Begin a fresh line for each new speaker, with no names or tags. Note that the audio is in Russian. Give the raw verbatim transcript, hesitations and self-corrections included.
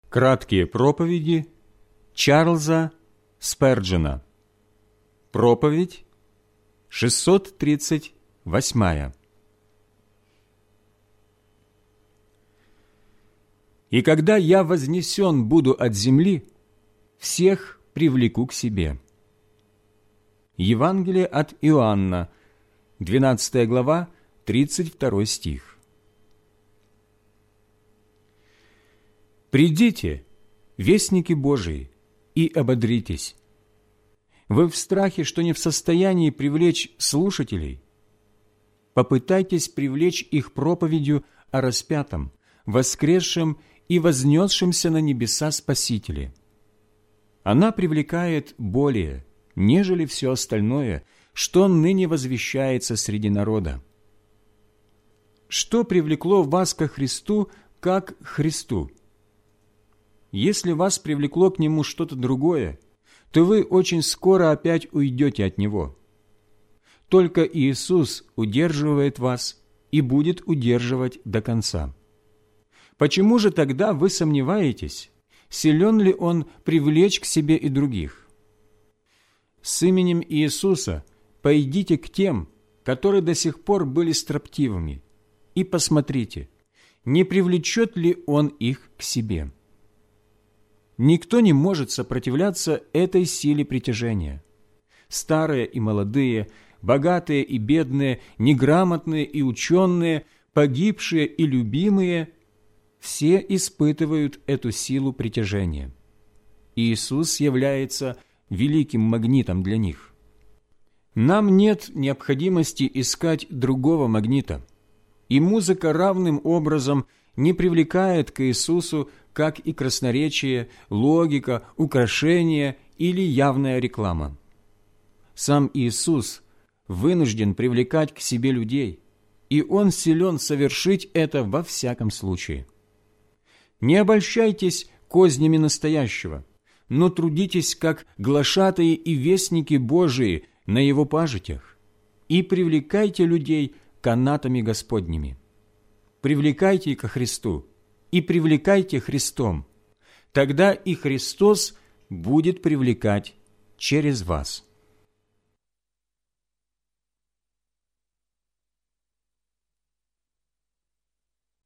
Краткие проповеди Чарльза Сперджена. Проповедь шестьсот тридцать восьмая. «И когда я вознесен буду от земли, всех привлеку к себе». Евангелие от Иоанна, двенадцатая глава, тридцать второй стих. «Придите, вестники Божии, и ободритесь. Вы в страхе, что не в состоянии привлечь слушателей? Попытайтесь привлечь их проповедью о распятом, воскресшем и вознесшемся на небеса Спасителе. Она привлекает более, нежели все остальное, что ныне возвещается среди народа. Что привлекло вас ко Христу, как к Христу? Если вас привлекло к Нему что-то другое, то вы очень скоро опять уйдете от Него. Только Иисус удерживает вас и будет удерживать до конца. Почему же тогда вы сомневаетесь, силен ли Он привлечь к себе и других? С именем Иисуса пойдите к тем, которые до сих пор были строптивыми, и посмотрите, не привлечет ли Он их к себе. Никто не может сопротивляться этой силе притяжения. Старые и молодые, богатые и бедные, неграмотные и ученые, погибшие и любимые – все испытывают эту силу притяжения. Иисус является великим магнитом для них. Нам нет необходимости искать другого магнита, и музыка равным образом не привлекает к Иисусу, как и красноречие, логика, украшение или явная реклама. Сам Иисус вынужден привлекать к себе людей, и Он силен совершить это во всяком случае. Не обольщайтесь кознями настоящего, но трудитесь как глашатаи и вестники Божии на Его пажитях, и привлекайте людей канатами Господними. Привлекайте ко Христу, и привлекайте Христом, тогда и Христос будет привлекать через вас.